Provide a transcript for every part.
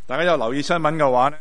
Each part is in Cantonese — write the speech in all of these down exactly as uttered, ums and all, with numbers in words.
大家有留意新聞嘅話呢，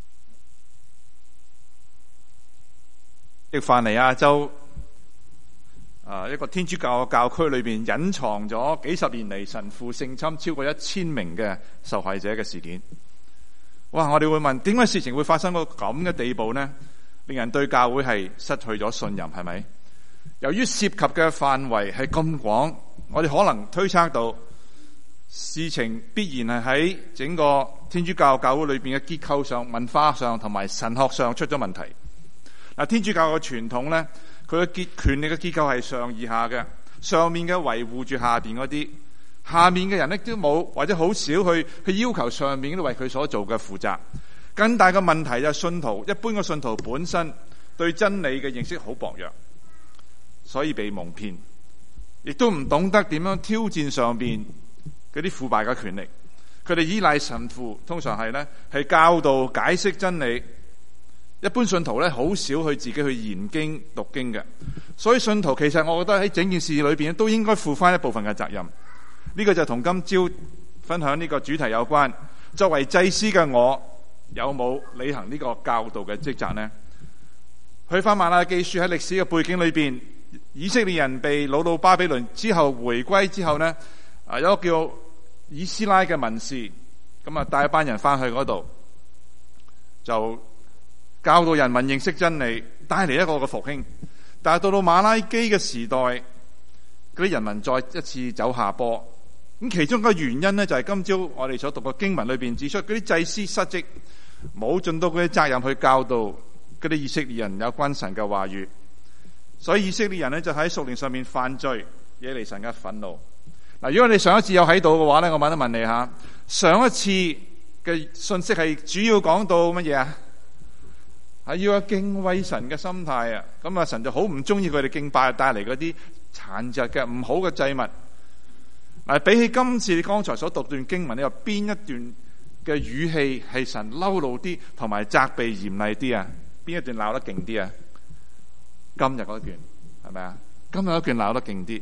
亦泛尼亞州啊一個天主教嘅教區裏邊隱藏咗幾十年嚟神父性侵超過一千名嘅受害者嘅事件。哇！我哋會問，點解事情會發生到咁嘅地步呢？令人對教會係失去咗信任，係咪？由於涉及嘅範圍係咁廣，我哋可能推測到事情必然係喺整個天主教教會裏邊嘅結構上、文化上同埋神學上出咗問題。嗱，天主教嘅傳統咧，佢嘅結權力嘅結構係上而下嘅，上面嘅維護住下邊嗰啲，下面嘅人咧都冇或者好少去去要求上面都為佢所做嘅負責。更大嘅問題就係信徒，一般嘅信徒本身對真理嘅認識好薄弱，所以被蒙騙，亦都唔懂得點樣挑戰上邊嗰啲腐敗嘅權力。佢哋依賴神父，通常係咧係教導解釋真理。一般信徒咧好少去自己去研經讀經嘅，所以信徒其實我覺得喺整件事裏邊都應該負翻一部分嘅責任。呢、這個就同今朝分享呢個主題有關。作為祭司嘅我，有冇履行呢個教導嘅職責呢？去翻瑪拉基書喺歷史嘅背景裏邊，以色列人被擄到巴比倫之後回歸之後呢，啊有一個叫以斯拉嘅文士，咁啊帶一班人翻去嗰度，就教導人民認識真理，帶嚟一個嘅復興。但係到到瑪拉基嘅時代，嗰啲人民再一次走下坡。咁其中一個原因呢，就係今朝我哋所讀嘅經文裏邊指出，嗰啲祭司失職，冇盡到佢嘅責任去教導嗰啲以色列人有關神嘅話語，所以以色列人呢，就喺屬靈上面犯罪，惹嚟神嘅憤怒。嗱，如果你上一次有喺度嘅話咧，我問一問你吓，上一次嘅信息係主要講到乜嘢啊？係要有敬畏神嘅心態啊！咁啊，神就好唔中意佢哋敬拜帶嚟嗰啲殘疾嘅唔好嘅祭物。嗱，比起今次你剛才所讀段經文，你話邊一段嘅語氣係神嬲怒啲，同埋責備嚴厲啲啊？邊一段鬧得勁啲啊？今日嗰段係咪啊？今日嗰段鬧得勁啲，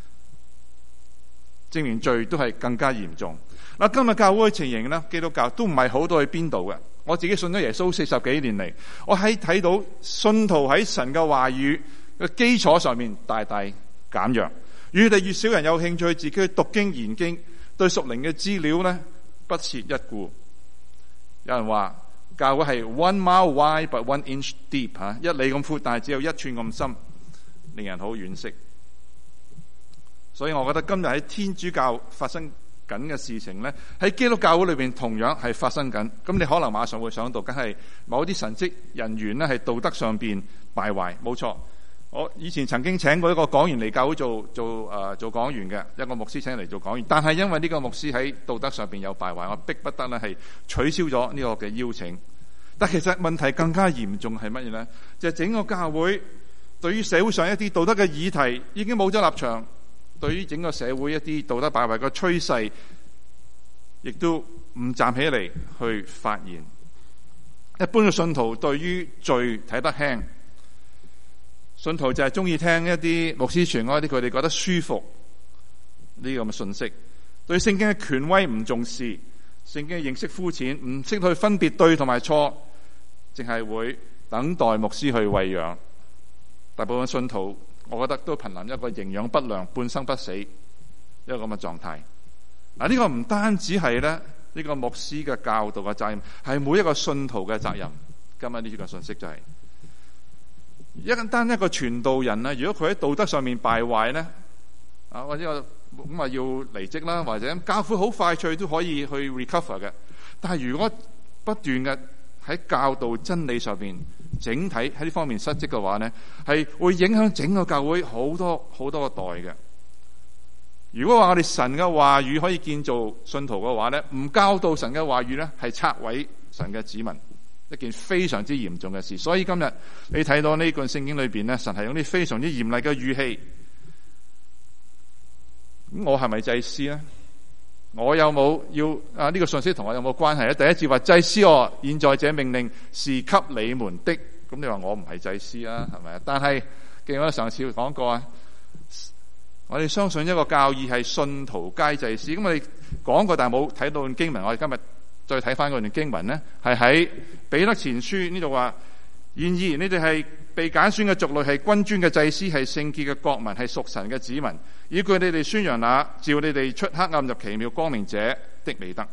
證明罪都係更加嚴重。嗱，今日教會嘅情形咧，基督教都唔係好到去邊度嘅。我自己信咗耶穌四十幾年嚟，我喺睇到信徒喺神嘅話語嘅基礎上面大大減弱，越嚟越少人有興趣自己去讀經研經，對屬靈嘅資料咧不屑一顧。有人話教會係 one mile wide but one inch deep 吓，一里咁闊，但係只有一寸咁深，令人好惋惜。所以我覺得今日喺天主教發生緊嘅事情咧，喺基督教會裏邊同樣係發生緊。咁你可能馬上會想到，梗係某啲神職人員咧係道德上邊敗壞。冇錯，我以前曾經請過一個講員嚟教會做做誒、呃、做講員嘅，一個牧師請嚟做講員，但係因為呢個牧師喺道德上邊有敗壞，我逼不得咧係取消咗呢個嘅邀請。但其實問題更加嚴重係乜嘢咧？就係、是、整個教會對於社會上一啲道德嘅議題已經冇咗立場。對於整個社會一啲道德敗壞嘅趨勢，亦都唔站起嚟去發言。一般嘅信徒對於罪睇得輕，信徒就係中意聽一啲牧師傳嗰啲佢哋覺得舒服呢個咁嘅信息。對聖經嘅權威唔重視，聖經嘅認識膚淺，唔識去分別對同埋錯，淨係會等待牧師去餵養。大部分信徒，我覺得都瀕臨一個營養不良、半生不死一個咁嘅狀態。嗱，呢個唔單止係咧呢個牧師嘅教導嘅責任，係每一個信徒嘅責任。今日呢個信息就係、是、一單一個傳道人咧，如果佢喺道德上面敗壞咧，啊或者咁話要離職啦，或者教會好快脆都可以去 recover 嘅。但係如果不斷嘅喺教導真理上邊，整體喺呢方面失職嘅話呢，係會影響整個教會好多好多個代嘅。如果話我哋神嘅話語可以建造信徒嘅話呢，唔教導神嘅話語呢，係拆毀神嘅子民，一件非常之嚴重嘅事。所以今日你睇到呢段聖經裏邊呢，神係用啲非常之嚴厲嘅語氣。咁我係咪祭司呢？我有冇要啊？呢、這個信息同我有冇關係咧？第一節話祭司哦，現在這命令是給你們的。咁你話我唔係祭司啊，係咪啊？但係記得我上次講過啊，我哋相信一個教義係信徒皆祭司。咁我哋講過，但係冇睇到經文。我哋今日再睇翻嗰段經文呢，係喺彼得前書呢度話：然而你哋係被揀選嘅族類，係君尊嘅祭司，係聖潔嘅國民，係屬神嘅子民，以據你哋宣揚那召你哋出黑暗入奇妙光明者的美德。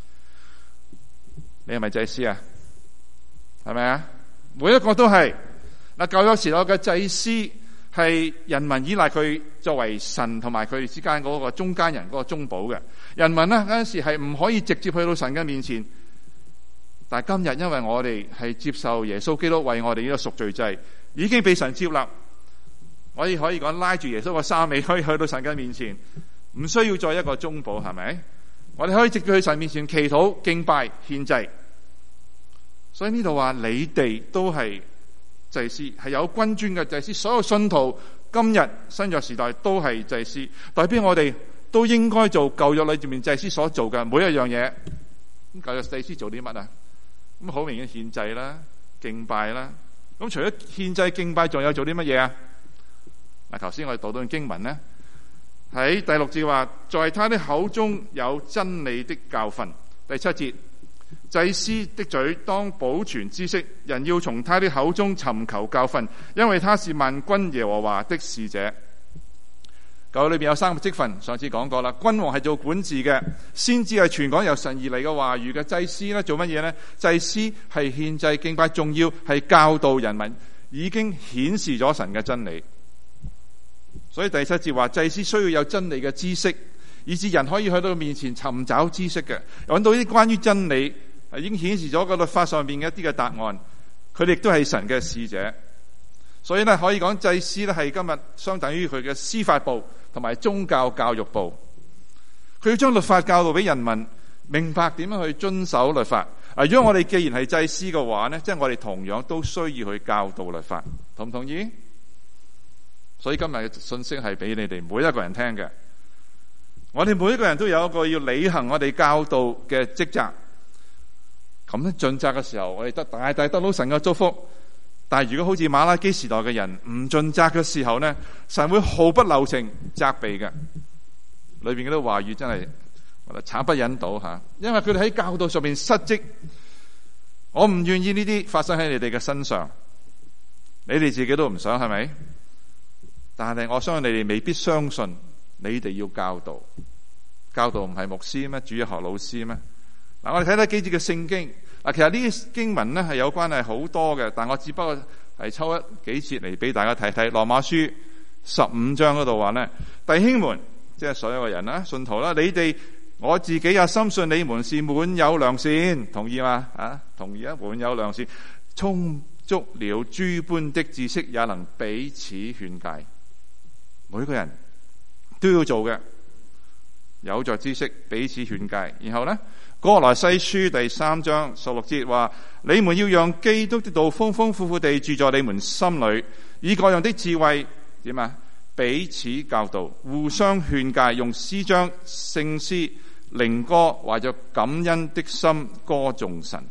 你係咪祭司啊？係咪啊？每一個都係。嗱，舊約時代嘅祭司係人民依賴佢作為神同埋佢哋之間嗰個中間人，嗰個中保嘅。人民呢，嗰陣時係唔可以直接去到神嘅面前，但係今日因為我哋係接受耶穌基督為我哋呢個贖罪祭，已經被神接納，我哋可以講拉住耶穌個衫尾可以去到神嘅面前，唔需要再一個中保，係咪？我哋可以直接去神面前祈禱、敬拜、獻祭。所以呢度話你哋都係祭司，係有君尊嘅祭司。所有信徒今日新約時代都係祭司，代表我哋都應該做舊約裏面祭司所做嘅每一樣嘢。咁舊約祭司做啲乜啊？咁好明顯獻祭啦、敬拜啦。咁除咗獻祭敬拜，仲有做啲乜嘢啊？嗱，頭先我哋讀到段經文呢，喺第六節話，在他的口中有真理的教訓。第七節，祭司的嘴當保存知識，人要從他的口中尋求教訓，因為他是萬軍耶和華的使者。舊約裏邊有三個職分，上次講過啦。君王係做管治嘅，先知係傳講由神而嚟嘅話語嘅，祭司咧做乜嘢呢？祭司係獻祭敬拜，重要係教導人民，已經顯示咗神嘅真理。所以第七節話，祭司需要有真理嘅知識，以致人可以去到面前尋找知識嘅，揾到啲關於真理，已經顯示咗個律法上面嘅一啲嘅答案。佢哋亦都係神嘅使者，所以咧可以講祭司咧係今日相等於佢嘅司法部同埋宗教教育部。佢要將律法教導俾人民，明白點樣去遵守律法。啊，如果我哋既然係祭司嘅話呢，即係我哋同樣都需要去教導律法，同唔同意？所以今日嘅信息係俾你哋每一個人聽嘅。我哋每一個人都有一個要履行我哋教導嘅職責。咁樣盡責嘅時候，我哋得大大得到神嘅祝福。但係如果好似馬拉基時代嘅人唔盡責嘅時候呢，神會毫不留情責備嘅。裏邊嗰啲話語真係慘不忍睹吓，因為佢哋喺教導上面失職。我唔願意呢啲發生喺你哋嘅身上，你哋自己都唔想，係咪？但係我相信你哋未必相信，你哋要教導，教導唔係牧師咩？主日學老師咩？嗱，我哋睇睇幾節嘅聖經。嗱，其實呢啲經文咧係有關係好多嘅，但我只不過係抽一幾節嚟俾大家睇睇。羅馬書十五章嗰度話咧，弟兄們，即係所有嘅人啦，信徒啦，你哋我自己也深信你們是滿有良善，同意嗎？啊，同意啊，滿有良善，充足了諸般的知識，也能彼此勸誡。每個人都要做嘅，有着知識彼此勸誡。然後呢，歌羅西書第三章十六節話，你們要讓基督的道豐豐富富地住在你們心裏，以各樣的智慧點啊，彼此教導，互相勸誡，用詩章、聖詩、靈歌，懷着感恩的心歌頌神。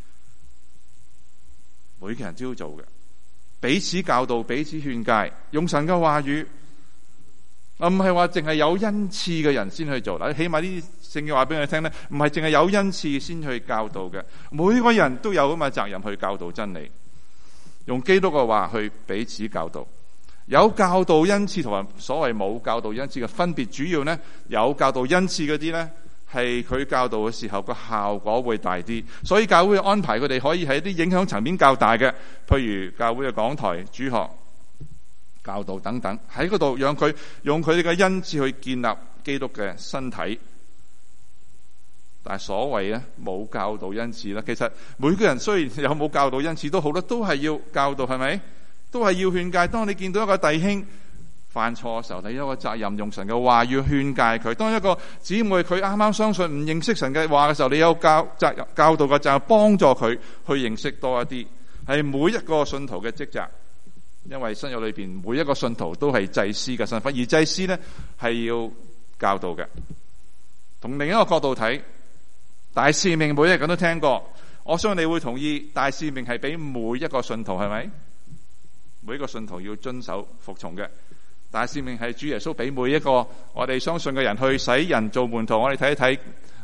每個人都要做嘅，彼此教導，彼此勸誡，用神嘅話語。唔係話淨係有恩賜嘅人先去做，嗱，起碼呢啲聖經話俾我哋聽咧，唔係淨係有恩賜先去教導嘅，每個人都有咁嘅責任去教導真理，用基督嘅話去彼此教導。有教導恩賜同埋所謂冇教導恩賜嘅分別，主要呢，有教導恩賜嗰啲呢，係佢教導嘅時候個效果會大啲，所以教會安排佢哋可以喺啲影響層面較大嘅，譬如教會嘅講台、主學、教導等等，喺嗰度讓佢用佢哋嘅恩賜去建立基督嘅身體。但係所謂咧冇教導恩賜啦，其實每個人雖然有冇教導恩賜都好啦，都係要教導，係咪？都係要勸誡。當你見到一個弟兄犯錯嘅時候，你有個責任用神嘅話要勸誡佢。當一個姊妹佢啱啱相信唔認識神嘅話嘅時候，你有教責任教導嘅責任幫助佢去認識多一啲，係每一個信徒嘅職責。因為新約裏邊每一個信徒都係祭司嘅身份，而祭司呢係要教導嘅。從另一個角度睇，大使命每一個人都聽過，我相信你會同意，大使命係俾每一個信徒，係咪？每一個信徒要遵守服從嘅。大使命係主耶穌俾每一個我哋相信嘅人去使人做門徒。我哋睇一睇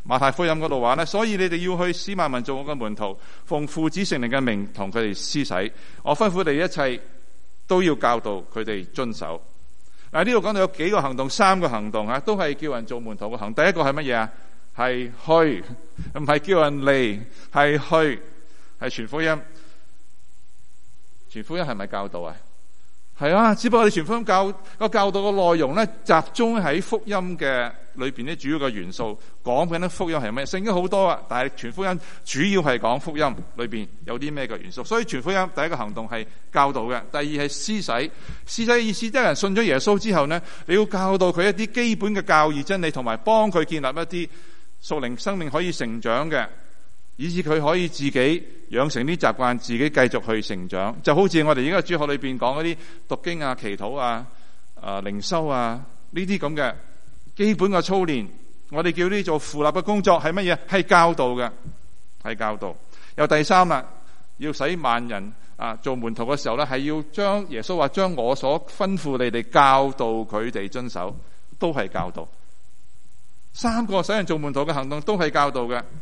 馬太福音嗰度話咧，所以你哋要去使萬民做我嘅門徒，奉父子聖靈嘅名同佢哋施洗，我吩咐你一切都要教導佢哋遵守。嗱，呢度講到有幾個行動，三個行動啊，都係叫人做門徒嘅行。第一個係乜嘢啊？係去，唔係叫人嚟，係去，係傳福音。傳福音係咪教導啊？係啊，只不過你傳福音教個教導嘅內容咧，集中喺福音嘅裏邊啲主要嘅元素，講緊啲福音係咩？聖經好多啊，但係傳福音主要係講福音裏邊有啲咩嘅元素。所以傳福音第一個行動係教導嘅，第二係施洗。施洗嘅意思即係人信咗耶穌之後呢，你要教導佢一啲基本嘅教義真理，同埋幫佢建立一啲屬靈生命可以成長嘅，以致佢可以自己養成啲習慣，自己繼續去成長。就好似我哋而家主學裏邊講嗰啲讀經啊、祈禱啊、啊靈修啊呢啲咁嘅基本嘅操練，我哋叫呢做扶立嘅工作係乜嘢？係教導嘅，係教導。又第三啦，要使萬人啊做門徒嘅時候咧，係要將耶穌話將我所吩咐你哋教導佢哋遵守，都係教導。三個使人做門徒嘅行動都係教導嘅。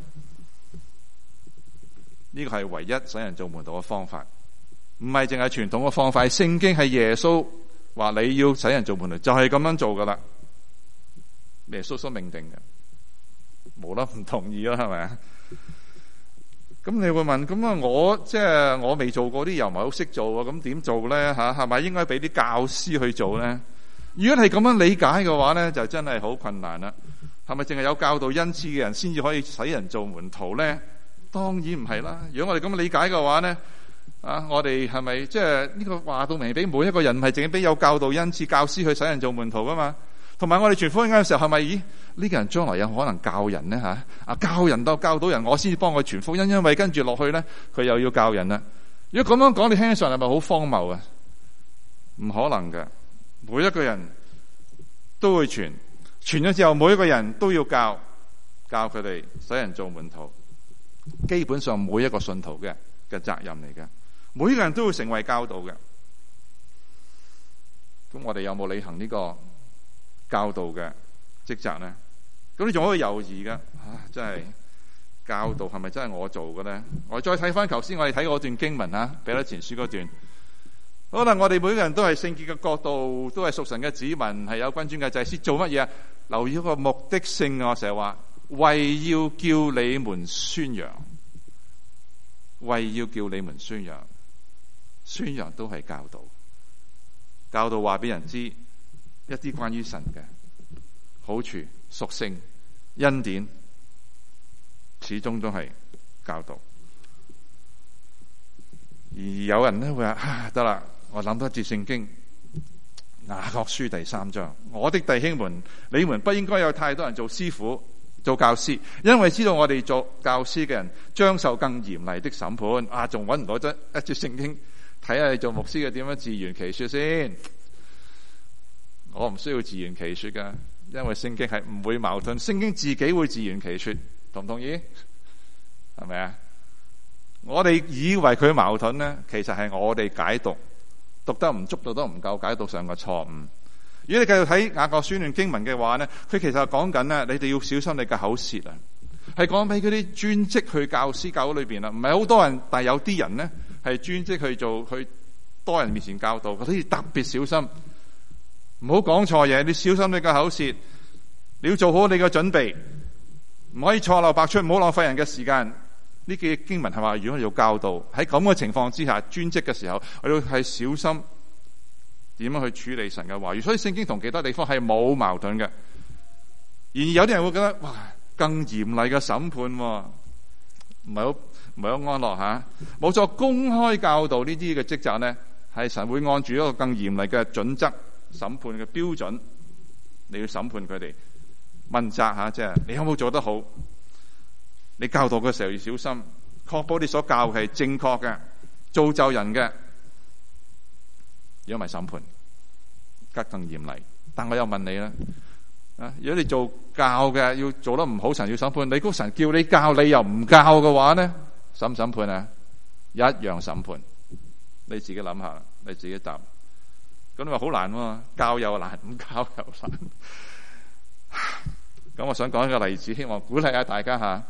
呢個係唯一使人做門徒嘅方法，唔係淨係傳統嘅方法。聖經係耶穌話你要使人做門徒，就係咁樣做噶啦。耶穌所命定嘅，冇得唔同意啦，係咪啊？咁你會問，咁啊，我即係我未做過啲，又唔係好識做啊，咁點做咧？吓，係咪應該俾啲教師去做咧？如果係咁樣理解嘅話咧，就真係好困難啦。係咪淨係有教導恩賜嘅人先至可以使人做門徒咧？當然唔係啦。如果我哋咁理解嘅話咧，啊，我哋係咪即係呢個話到明俾每一個人，唔係淨係俾有教導恩賜教師去使人做門徒噶嘛？同埋我哋傳福音嘅時候，係咪咦呢個人將來有可能教人咧吓？啊，教人到教到人，我先至幫佢傳福音，因為跟住落去咧，佢又要教人啦。如果咁樣講，你聽起上係咪好荒謬啊？唔可能嘅，每一個人都會傳，傳咗之後，每一個人都要教，教佢哋使人做門徒。基本上每一個信徒嘅嘅責任嚟嘅，每一個人都會成為教導嘅。咁我哋有冇履行呢個教導嘅職責呢？咁你仲可以猶豫嘅，啊，真係教導係咪真係我做嘅咧？我再睇翻頭先我哋睇嗰段經文啊，彼得前書嗰段，可能我哋每個人都係聖潔嘅國度，都係屬神嘅子民，係有君尊嘅祭司，做乜嘢啊？留意一個目的性啊！我成日話，為要叫你們宣揚，為要叫你們宣揚，宣揚都係教導，教導話俾人知一啲關於神嘅好處、屬性、恩典，始終都係教導。而有人咧會話：啊，得啦，我諗到一節聖經，雅各書第三章，我的弟兄們，你們不應該有太多人做師傅、做教師，因為知道我哋做教師嘅人將受更嚴厲的審判。啊，仲搵唔到一一節聖經，睇下你做牧師嘅點樣自圓其說先。我唔需要自圓其說噶，因為聖經係唔會矛盾，聖經自己會自圓其說，同唔同意？係咪啊？我哋以為佢矛盾呢，其實係我哋解讀讀得唔足，讀得唔夠，解讀上嘅錯誤。如果你繼續睇雅各書段經文嘅話呢，佢其實係講緊呢，你哋要小心你嘅口舌啊，係講俾嗰啲專職去教師教會裏邊啦，唔係好多人，但係有啲人呢係專職去做，去多人面前教導，所以特別小心，唔好講錯嘢，你小心你嘅口舌，你要做好你嘅準備，唔可以錯漏百出，唔好浪費人嘅時間。呢句經文係話，如果我哋要教導喺咁嘅情況之下，專職嘅時候，我要係小心點樣去處理神嘅話語。所以聖經同其他地方係冇矛盾嘅。而有啲人會覺得，哇，更嚴厲嘅審判，唔係好唔係好安樂吓。冇錯，公開教導呢啲嘅職責呢，係神會按住一個更嚴厲嘅準則審判嘅標準，你要審判佢哋，問責吓，即係你有冇做得好？你教導嘅時候要小心，確保你所教係正確嘅，造就人嘅。如果唔係審判，更更嚴厲。但我又問你啦，啊，如果你做教嘅要做得唔好，神要審判。你估神叫你教，你又唔教嘅話呢？審唔審判啊？一樣審判。你自己諗下，你自己答。咁你話好難喎，教又難，唔教又難。 咁我想講一個例子，希望鼓勵下大家吓。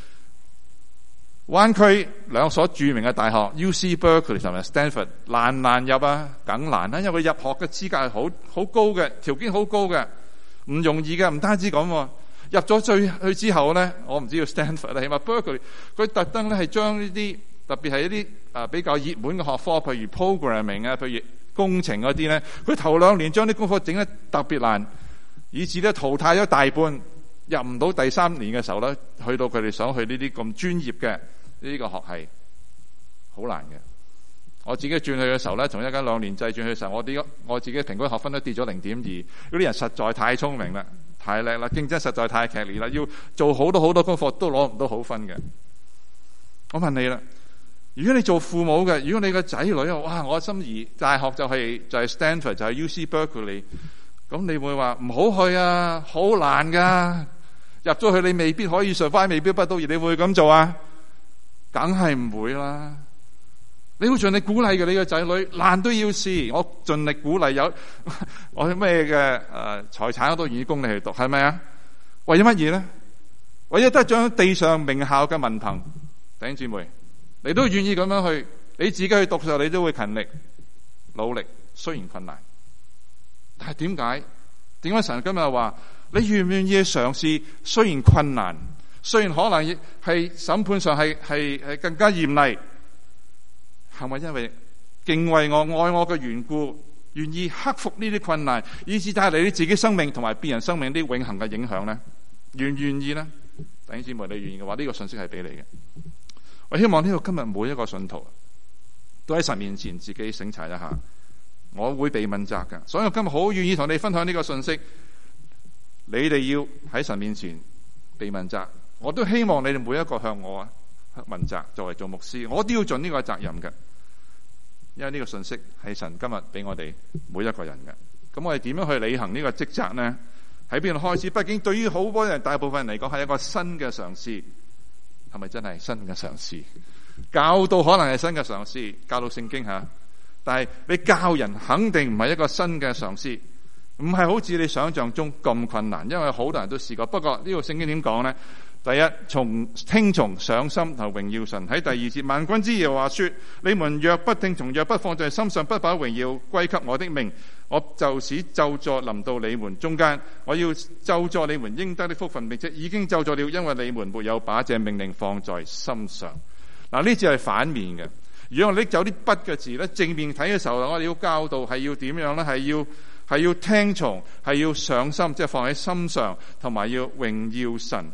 灣區兩所著名嘅大學 U C Berkeley 同埋 Stanford 難唔難入啊？梗難啦，因為佢入學嘅資格係好好高嘅，條件好高嘅，唔容易嘅。唔單止咁，入咗最去之後咧，我唔知道 Stanford 啦，起碼 Berkeley 佢特登咧係將呢啲特別係一啲啊比較熱門嘅學科，譬如 programming 啊，譬如工程嗰啲咧，佢頭兩年將啲功課整得特別難，以至咧淘汰咗大半，入唔到第三年嘅時候咧，去到佢哋想去呢啲咁專業嘅呢個學系，好難嘅。我自己轉去嘅時候咧，從一間兩年制轉去嘅時候，我啲我自己平均學分都跌咗零點二。嗰啲人實在太聰明啦，太叻啦，競爭實在太劇烈啦，要做好多好多功課都攞唔到好分嘅。我問你啦，如果你做父母嘅，如果你個仔女啊，哇，我心儀大學就係就係 Stanford 就係 U C Berkeley， 咁你會話唔好去啊，好難噶，入咗去你未必可以 survive， 未必畢到業，你會咁做啊？梗係唔會啦。你會盡力鼓勵嘅，你個仔女難都要試，我盡力鼓勵，有我咩嘅誒財產我都願意供你去讀，係咪啊？為咗乜嘢咧？為咗得將地上名校嘅文憑，弟兄姊妹，你都願意咁樣去，你自己去讀嘅時候，你都會勤力努力，雖然困難，但係點解？點解神今日話你願唔願意去嘗試？雖然困難，雖然可能係審判上係係係更加嚴厲，係咪因為敬畏我、愛我嘅緣故，願意克服呢啲困難，以致帶嚟你自己生命同埋別人生命啲永恆嘅影響咧？願唔願意咧？弟兄姊妹，你願意嘅話，呢個信息係俾你嘅。我希望呢個今日每一個信徒都喺神面前自己省察一下，我會被問責嘅，所以我今日好願意同你分享呢個信息。你哋要喺神面前被問責，我都希望你哋每一個向我問責。作為做牧師，我都要盡呢個責任嘅，因為呢個信息係神今日俾我哋每一個人嘅。咁我哋點樣去履行呢個職責呢？喺邊度開始？畢竟對於好多人，大部分人嚟講係一個新嘅嘗試，係咪真係新嘅嘗試？教導可能係新嘅嘗試，教導聖經吓，但係你教人肯定唔係一個新嘅嘗試，唔係好似你想象中咁困難，因為好多人都試過。不過呢個聖經點講呢？第一，從聽從上心同榮耀神。喺第二節，萬軍之耶和華說：你們若不聽從，若不放在心上，不把榮耀歸給我的名，我就使咒詛臨到你們中間。我要咒詛你們應得的福分，並且已經咒詛了，因為你們沒有把這命令放在心上。嗱，呢字係反面嘅。如果我拎走啲筆嘅字咧，正面睇嘅時候，我哋要教導係要點樣咧？係要係要聽從，係要上心，即係放喺心上，同埋要榮耀神。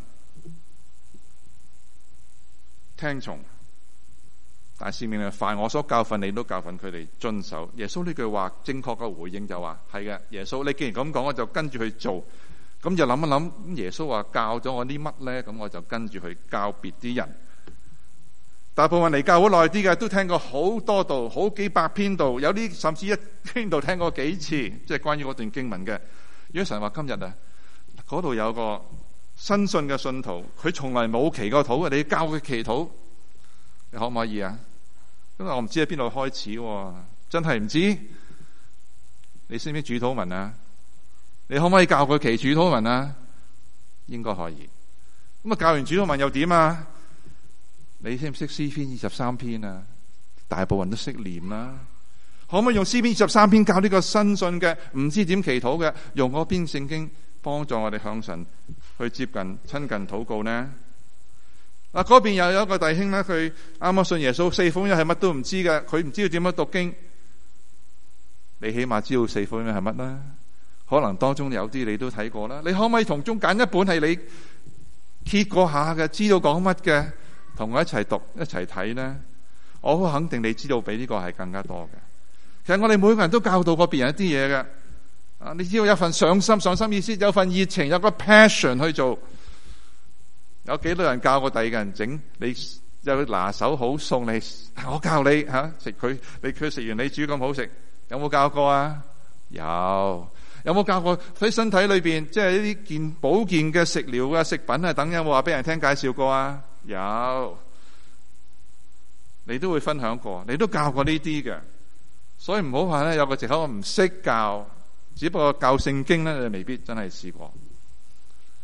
聽從，但係使命係凡我所教訓你，都教訓佢哋遵守。耶穌呢句話正確嘅回應就話係嘅，耶穌你既然咁講，我就跟住去做。咁就諗一諗，咁耶穌話教咗我啲乜咧？咁我就跟住去教別啲人。大部分嚟教好耐啲嘅都聽過好多道，好幾百篇道，有啲甚至一篇道聽過幾次，即係關於嗰段經文嘅。如果神話今日啊，嗰度有個新信嘅信徒，佢從來冇祈過禱嘅，你教佢祈禱，你可唔可以啊？因為我唔知喺邊度開始，真係唔知。你識唔識主禱文啊？你可唔可以教佢祈主禱文啊？應該可以。咁啊，教完主禱文又點啊？你識唔識詩篇二十三篇啊？大部分人都識念啦。可唔可以用詩篇二十三篇教呢個新信嘅唔知點祈禱嘅，用嗰篇聖經幫助我哋向神去接近親近禱告呢？嗱，嗰邊又有一個弟兄咧，佢啱啱信耶穌，四福音係乜都唔知嘅，佢唔知道點樣讀經。你起碼知道四福音係乜啦？可能當中有啲你都睇過啦。你可唔可以從中揀一本係你揭過下嘅，知道講乜嘅，同我一齊讀一齊睇呢？我好肯定你知道比呢個係更加多嘅。其實我哋每個人都教導過別人一啲嘢嘅。啊！你知道有份上心，上心意思有份熱情，有個 passion 去做。有幾多人教過第二個人整？你有拿手好餸，你我教你吓食佢，你佢食完你煮咁好食，有冇教過啊？有。有冇教過喺身體裏邊，即係呢啲健保健嘅食療啊、食品啊等，有冇話俾人聽介紹過啊？有。你都會分享過，你都教過呢啲嘅，所以唔好話咧有個藉口我唔識教。只不過教聖經咧，你未必真係試過。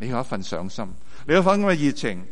你有一份上心，你有一份咁嘅熱情。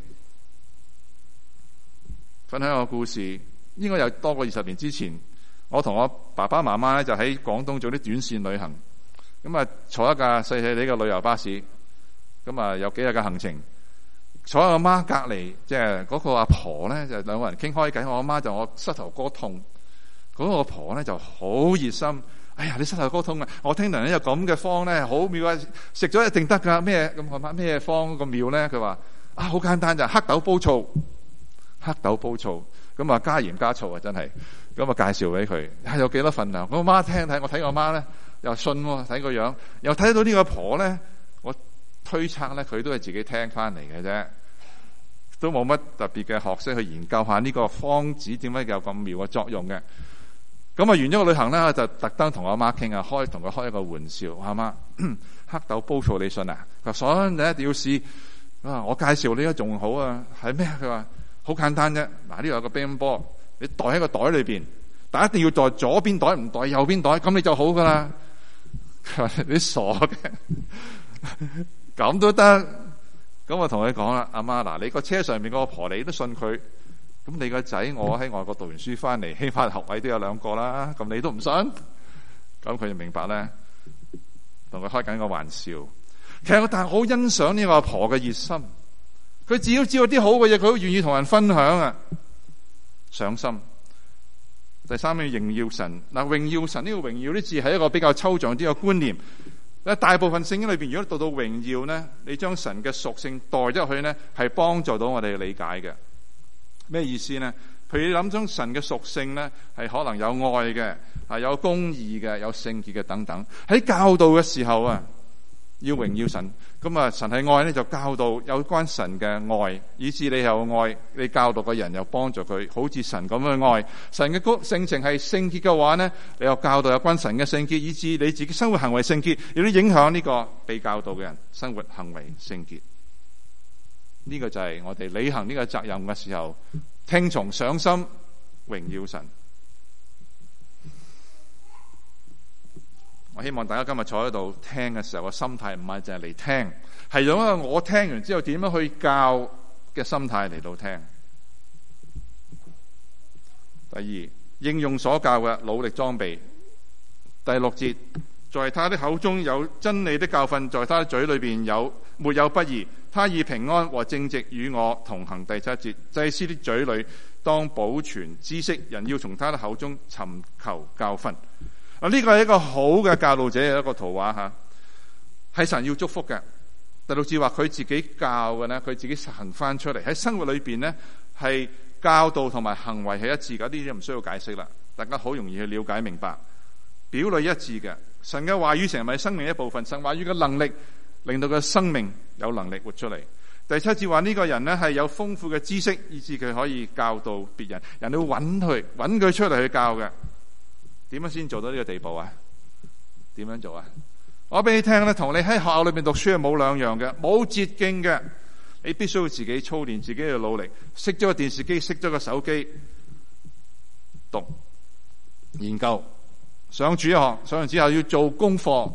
分享個故事，應該有多過二十年之前，我同我爸爸媽媽咧就喺廣東做啲短線旅行，咁啊坐一架細細哋嘅旅遊巴士，咁啊有幾日嘅行程，坐喺我媽隔離，即係嗰個阿婆咧就兩個人傾開偈，我阿媽就我膝頭哥痛，嗰、那個阿婆咧就好熱心，哎呀你膝頭哥痛啊，我聽人咧有咁嘅方咧好妙啊，食咗一定得噶咩？咁我媽咩方咁妙咧？佢話啊好簡單就黑豆煲醋。黑豆煲醋，咁啊加鹽加醋啊，真係咁啊介紹俾佢，係有幾多份量？我媽聽睇，我睇我媽咧又信喎，睇個樣，又睇到呢個婆咧，我推測咧佢都係自己聽翻嚟嘅啫，都冇乜特別嘅學識去研究下呢個方子點解有咁妙嘅作用嘅。咁啊完咗個旅行咧，我就特登同我媽傾啊，開同佢開一個玩笑，阿媽黑豆煲醋你信啊？佢話信，你一定要試啊！我介紹呢個仲好啊，係咩？佢話。好簡單啫，嗱呢度有個乒乓波，你袋喺個袋裏邊，但一定要袋左邊袋，唔袋右邊袋，咁你就好噶啦。佢話你傻嘅，咁都得？咁我同佢講啦，阿媽嗱，你個車上面個婆你都信佢，咁你個仔我喺外國讀完書翻嚟，起碼學位都有兩個啦，咁你都唔信？咁佢就明白咧，同佢開緊個玩笑。其實我但係好欣賞呢個阿婆嘅熱心。佢只要知道啲好嘅嘢，佢都願意同人分享啊！上心。第三樣榮耀神嗱，榮耀神呢個榮耀啲字係一個比較抽象啲嘅觀念。大部分聖經裏邊，如果到到榮耀咧，你將神嘅屬性代入去咧，係幫助到我哋理解嘅。咩意思咧？譬如你諗將神嘅屬性咧，係可能有愛嘅，係有公義嘅，有聖潔嘅等等。喺教導嘅時候啊，要榮耀神。咁啊，神係愛咧，就教導有關神嘅愛，以致你有愛，你教導嘅人又幫助佢，好似神咁嘅愛。神嘅性情係聖潔嘅話咧，你又教導有關神嘅聖潔，以致你自己生活行為聖潔，亦都影響呢個被教導嘅人生活行為聖潔。呢個就係我哋履行呢個責任嘅時候，聽從上心榮耀神。我希望大家今日坐喺度聽嘅時候，個心態唔係淨係嚟聽，係用一個我聽完之後點樣去教嘅心態嚟到聽。第二，應用所教嘅努力裝備。第六節，在他的口中有真理的教訓，在他的嘴裏邊有沒有不義，他以平安和正直與我同行。第七節，祭司的嘴裏當保存知識，人要從他的口中尋求教訓。啊！呢個係一個好嘅教導者嘅一個圖畫吓，係神要祝福嘅。第六節話佢自己教嘅咧，佢自己實行翻出嚟喺生活裏邊咧，係教導同埋行為係一致嘅，呢啲唔需要解釋啦，大家好容易去了解明白，表裏一致嘅。神嘅話語成為生命一部分，神話語嘅能力令到佢生命有能力活出嚟。第七節話呢個人咧係有豐富嘅知識，以致佢可以教導別人，人都揾佢揾佢出嚟去教嘅。點樣先做到呢個地步啊？點樣做啊？我俾你聽咧，同你喺學校裏邊讀書係冇兩樣嘅，冇捷徑嘅。你必須要自己操練，自己去努力。熄咗個電視機，熄咗個手機，讀研究，上主日學，上完之後要做功課。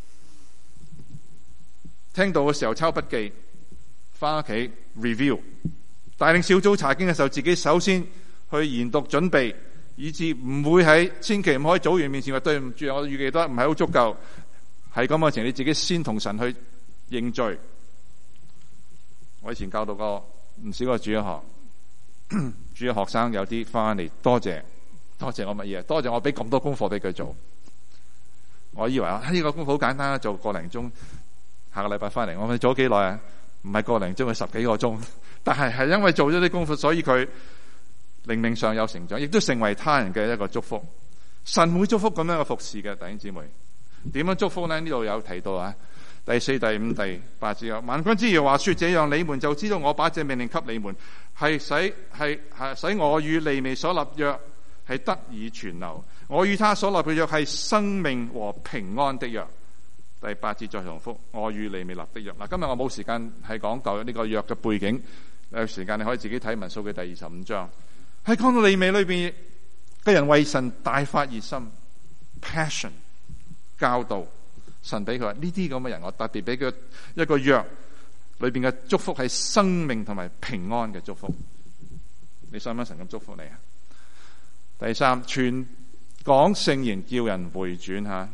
聽到嘅時候抄筆記，翻屋企 review。帶領小組查經嘅時候，自己首先去研讀準備。以致唔會喺千祈唔可以組員面前話對唔住，我預計得唔係好足夠，係咁嘅情況，你自己先同神去認罪。我以前教導過唔少個主日學，主日學生有啲翻嚟，多謝多謝我乜嘢？多謝我俾咁多功課俾佢做。我以為啊呢個功課好簡單，做個零鐘，下個禮拜翻嚟，我問做咗幾耐啊？唔係個零鐘，係十幾個鐘，但係係因為做咗啲功課，所以佢靈命上有成長，亦都成為他人嘅一個祝福。神會祝福咁樣嘅服侍嘅弟兄姊妹。點樣祝福呢？呢度有提到啊，第四、第五、第八節有萬軍之耶和華說：這樣你們就知道我把這命令給你們，係使係係使我與利未所立約係得以存留。我與他所立嘅約係生命和平安的約。第八節再重複，我與利未立的約。嗱，今日我冇時間係講舊呢個約嘅背景，有時間你可以自己睇民數記第二十五章。喺講到利未裏邊嘅人為神大發熱心 passion 教導，神俾佢話呢啲咁嘅人，我特別俾佢一個約， 裏邊嘅祝福係生命同埋平安嘅祝福。你想唔想神咁祝福你啊？第三，傳講聖言叫人回轉吓。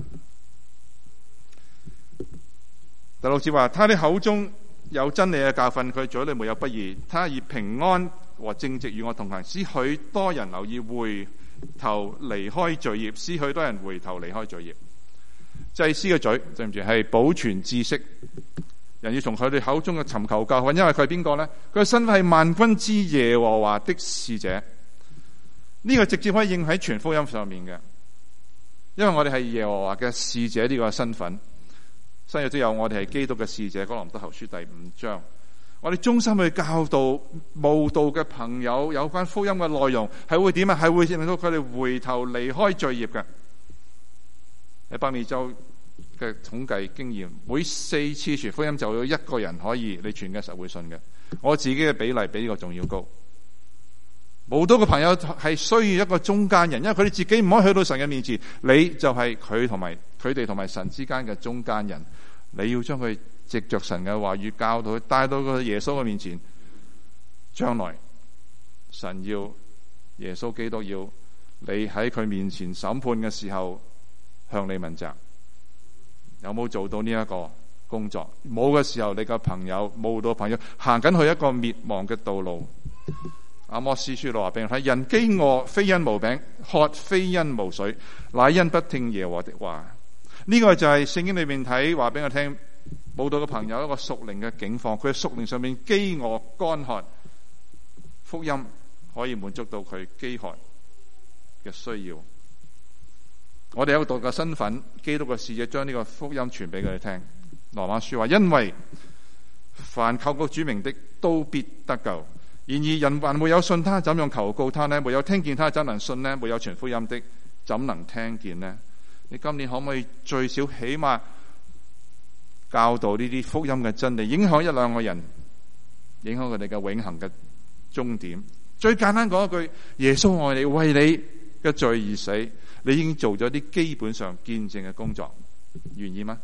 第六節話，他的口中有真理嘅教訓，佢嘴裏沒有不義，他以平安和正直與我同行，使許多人留意回頭離開罪孽，使許多人回頭離開罪孽。祭司嘅嘴，對唔住，係保存知識，人要從佢哋口中嘅尋求教訓，因為佢係邊個呢？佢嘅身份係萬軍之耶和華的使者。呢、這個直接可以應喺全福音上面嘅，因為我哋係耶和華嘅使者呢個身份。新約都有我哋係基督嘅使者，哥林多後書第五章，我哋衷心去教導慕道嘅朋友有關福音嘅內容，係會點啊？係會令到佢哋回頭離開罪孽嘅。喺北美洲嘅統計經驗，每四次傳福音就有一個人可以你傳嘅時候會信嘅。我自己嘅比例比呢個仲要高。慕道嘅朋友係需要一個中間人，因為佢哋自己唔可以去到神嘅面前，你就係佢同埋佢哋同埋神之間嘅中間人。你要將佢藉着神嘅話語教導佢，帶到個耶穌嘅面前。將來神要耶穌基督要你喺佢面前審判嘅時候向你問責，有冇做到呢一個工作？冇嘅時候，你個朋友慕道朋友行緊去一個滅亡嘅道路。阿摩司書六話俾人睇，人飢餓非因無餅，渴非因無水，乃因不聽耶和華的話。呢、這個就係聖經裏面睇話俾我聽，慕道嘅朋友一個屬靈嘅境況，佢喺屬靈上面飢餓乾渴，福音可以滿足到佢飢渴嘅需要。我哋有個道嘅身份，基督嘅使者，將呢個福音傳俾佢哋聽。羅馬書話，因為凡求告主名的都必得救。然而人還沒有信他，怎樣求告他呢？沒有聽見他，怎能信呢？沒有傳福音的，怎能聽見呢？你今年可唔可以最少起碼教導呢啲福音嘅真理，影響一兩個人，影響佢哋嘅永恆嘅終點？最簡單講一句，耶穌愛你，為你嘅罪而死，你已經做咗啲基本上見證嘅工作，願意嗎？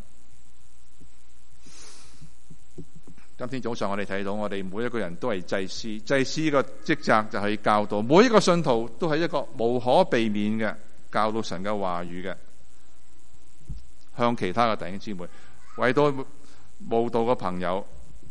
今天早上我哋睇到，我哋每一個人都係祭司，祭司個職責就係教導，每一個信徒都係一個無可避免嘅教導神嘅話語嘅，向其他嘅弟兄姊妹，為到慕道嘅朋友，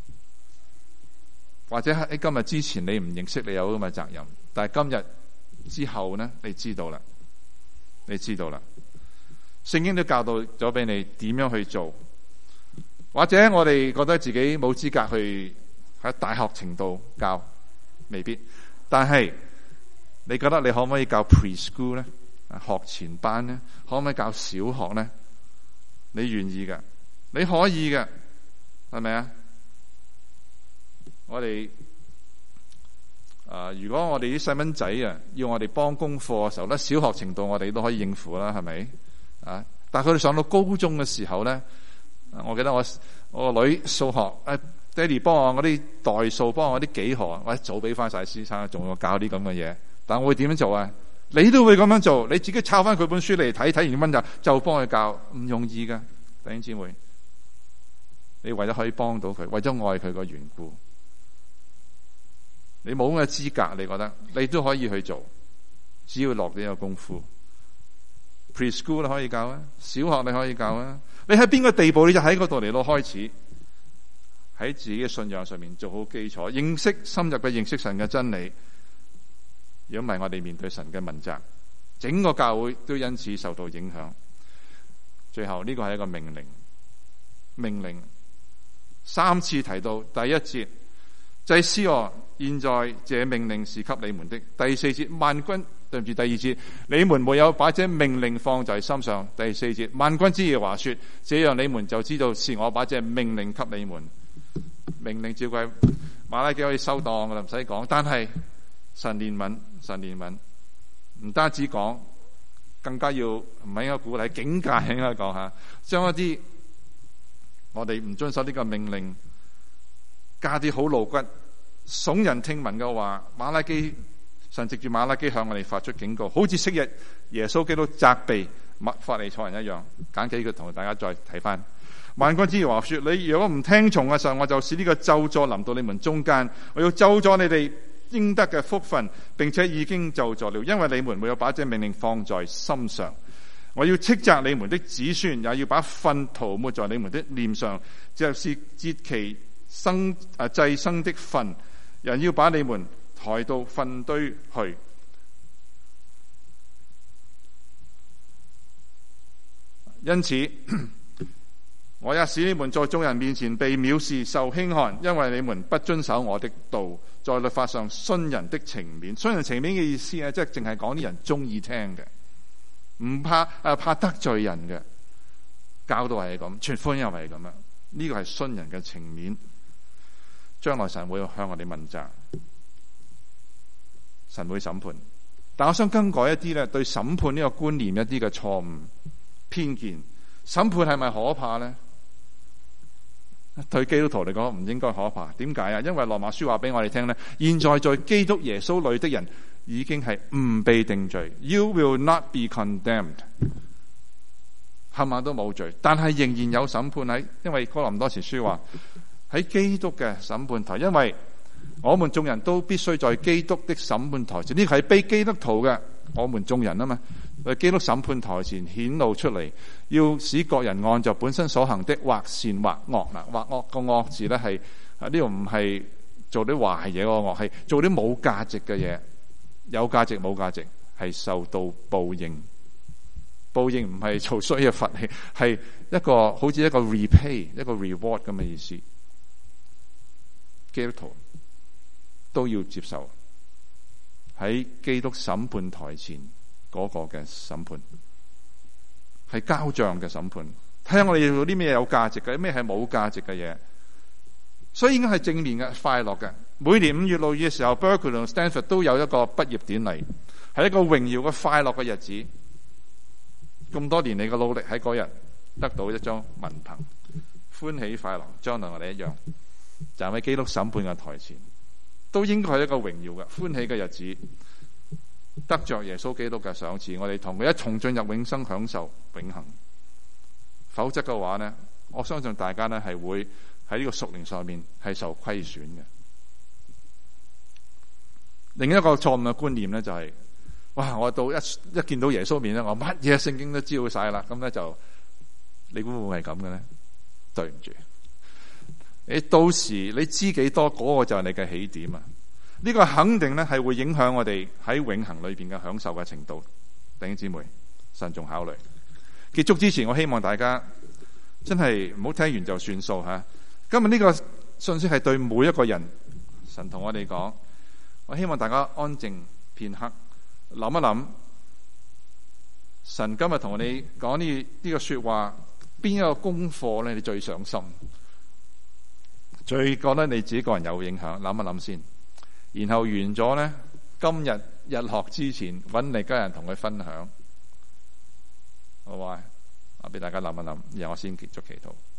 或者喺今日之前你唔認識，你有咁嘅責任，但係今日之後呢，你知道啦，你知道啦，聖經都教導咗俾你點樣去做。或者我哋覺得自己冇資格去喺大學程度教，未必。但係你覺得你可唔可以教 preschool 咧？學前班咧？可唔可以教小學咧？你願意嘅，你可以嘅，係咪啊？我哋啊、呃，如果我哋啲細蚊仔啊，要我哋幫功課嘅時候咧，小學程度我哋都可以應付啦，係咪啊？但係佢哋上到高中嘅時候咧。我記得我我個女數學，誒，爹哋幫我嗰啲代數，幫我啲幾何，或者早俾翻晒先生，仲要教啲咁嘅嘢。但我會點樣做啊？你都會咁樣做，你自己抄翻佢本書嚟睇，睇完温就就幫佢教，唔容易噶，弟兄姊妹。你為咗可以幫到佢，為咗愛佢個緣故，你冇咁嘅資格，你覺得你都可以去做，只要落呢個功夫。Preschool 你可以教啊，小學你可以教啊。你喺邊個地步，你就喺嗰度嚟到開始，喺自己嘅信仰上面做好基礎，認識深入嘅認識神嘅真理。如果唔係，我哋面對神嘅問責，整個教會都因此受到影響。最後呢個係一個命令，命令三次提到，第一節，祭司哦，現在這命令是給你們的。第四節，萬軍。對唔住，第二節，你們沒有把這命令放在心上。第四節，萬軍之耶和華說，這樣你們就知道是我把這命令給你們。命令照計馬拉基可以收檔噶啦，唔使講。但係神憐憫，神憐憫，唔單止講，更加要唔係應該鼓勵，警戒應該講下，將一啲我哋唔遵守呢個命令，加啲好露骨、聳人聽聞嘅話，馬拉基。神藉住馬拉基向我哋發出警告，好似昔日耶穌基督責備法利賽人一樣。簡幾句同大家再睇翻萬軍之耶和華說：你如果唔聽從嘅時候，我就使呢個咒詛臨到你們中間，我要咒詛你哋應得嘅福分，並且已經咒詛了，因為你們沒有把這命令放在心上。我要斥責你們的子孫，也要把糞塗抹在你們的臉上，就是節期生啊祭牲的糞，人要把你們抬到糞堆去。因此，我也使你們在眾人面前被藐視、受輕看，因為你們不遵守我的道，在律法上徇人的情面。徇人情面嘅意思咧，即係淨係講啲人中意聽嘅，唔怕誒怕得罪人嘅教導係咁，傳福音又係咁樣。呢個係徇人嘅情面。將來神會向我哋問責，神會審判。但我想更改一啲咧，對審判呢個觀念一啲嘅錯誤偏見。審判係咪可怕呢？對基督徒嚟講唔應該可怕。點解啊？因為羅馬書話俾我哋聽咧，現在在基督耶穌裏的人已經係唔被定罪。You will not be condemned， 冚唪唥都冇罪，但係仍然有審判喺。因為哥林多前書話喺基督嘅審判台，因為我們眾人都必須在基督的審判台前，呢個係被基督徒嘅我們眾人啊嘛，喺基督審判台前顯露出嚟，要使各人按照本身所行的，或善或惡。嗱，或惡個惡字咧係呢度唔係做啲壞嘢個惡，係做啲冇價值嘅嘢，有價值冇價值係受到報應。報應唔係做衰嘅罰氣，係一個好似一個 repay 一個 reward 咁嘅意思。基督徒都要接受喺基督審判台前嗰個嘅審判，係交賬嘅審判。睇下我哋做啲咩有價值嘅，咩係冇價值嘅嘢。所以應該係正面嘅、快樂嘅。每年五月六月嘅時候 Berkeley 同 Stanford 都有一個畢業典禮，係一個榮耀嘅快樂嘅日子。咁多年嚟嘅努力喺嗰日得到一張文憑，歡喜快樂，將來我哋一樣站喺基督審判嘅台前，都應該係一個榮耀嘅歡喜嘅日子，得着耶穌基督嘅賞賜，我哋同佢一同進入永生，享受永恆。否則嘅話呢，我相信大家呢係會喺呢個屬靈上面係受虧損嘅。另一個錯誤嘅觀念呢，就係、是，哇！我到一一見到耶穌面咧，我乜嘢聖經都知道晒啦，咁咧就你估會唔會係咁嘅咧？對唔住。你到時你知幾多，嗰、那個就係你嘅起點啊！呢、這個肯定咧係會影響我哋喺永恆裏邊嘅享受嘅程度。弟兄姊妹，慎重考慮。結束之前，我希望大家真係唔好聽完就算數吓。今日呢個信息係對每一個人，神同我哋講，我希望大家安靜片刻，諗一諗，神今日同你講呢呢個說話，邊一個功課咧你最上心？最覺得你自己個人有影響，諗一諗先，然後完咗咧，今日日落之前揾你家人同佢分享，好唔好啊？我俾大家諗一諗，然後我先結束祈禱。